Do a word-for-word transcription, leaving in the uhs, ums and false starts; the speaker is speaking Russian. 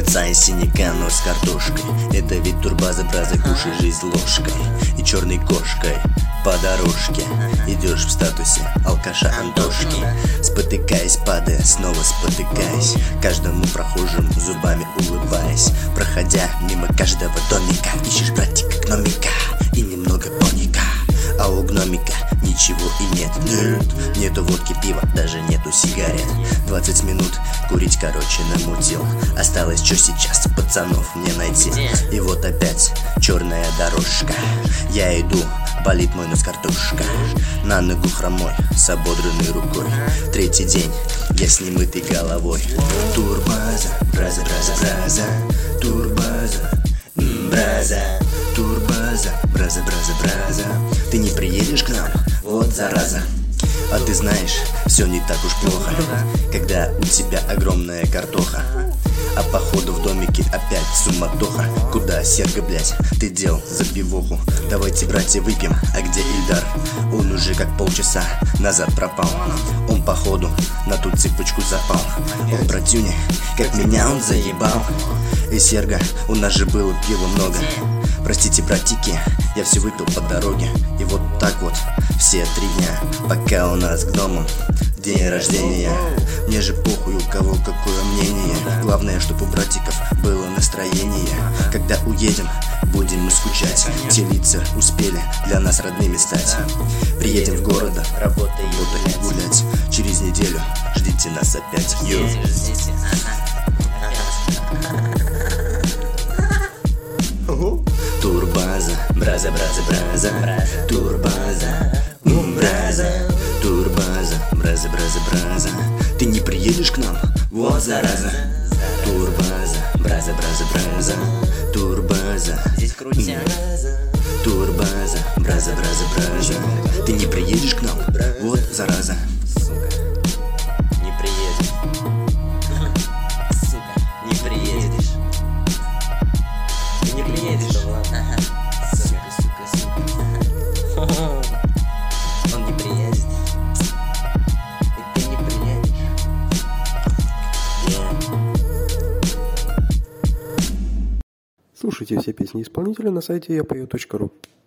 лица и синяка, но с картошкой. Это ведь турбаза, браза, кушай жизнь ложкой и черной кошкой. По дорожке идешь в статусе алкаша Антошки, спотыкаясь, падая, снова спотыкаясь, каждому прохожему зубами улыбаясь. Проходя мимо каждого домика, ищешь братика гномика и немного тоника. А у гномика ничего и нет, нет. Нету водки, пива, даже нету сигарет. Двадцать минут курить, короче, намутил. Осталось что сейчас пацанов мне найти. И вот опять черная дорожка. Я иду, болит мой нос картошка. На ногу хромой, с ободранной рукой. Третий день, я с немытой головой. Турбаза, браза, браза, браза. Турбаза, браза. Турбаза, браза, браза, браза. Ты не приедешь к нам? Вот зараза. А ты знаешь, все не так уж плохо, когда у тебя огромная картоха. А походу в домике опять суматоха. Куда, Серга, блять, ты дел за пивоху? Давайте, братья, выпьем, а где Ильдар? Он уже как полчаса назад пропал. Он походу на ту цепочку запал. Ох, братюня, как меня он заебал. Эй, Серга, у нас же было пива много. Простите, братики, я все выпил по дороге. И вот так вот все три дня, пока у нас гномом день рождения. Мне же похуй, у кого какое мнение. Главное, чтобы у братиков было настроение. Когда уедем, будем мы скучать. Те лица успели для нас родными стать. Приедем в город, работать и гулять. Через неделю ждите нас опять. Йо. Турбаза, браза, браза, браза. Турбаза, браза. Турбаза, браза, браза, браза. Ты не приедешь к нам? Вот зараза. Турбаза, браза, браза, браза. Турбаза, здесь крутя. Турбаза, браза, браза, браза. Ты не приедешь к нам? Вот зараза. Сука, не приедешь. Сука, не приедешь. Ты не приедешь. Ага. Сука, сука, сука. Он не приедет. И ты не приедешь. Слушайте все песни исполнителя на сайте я пою точка ру.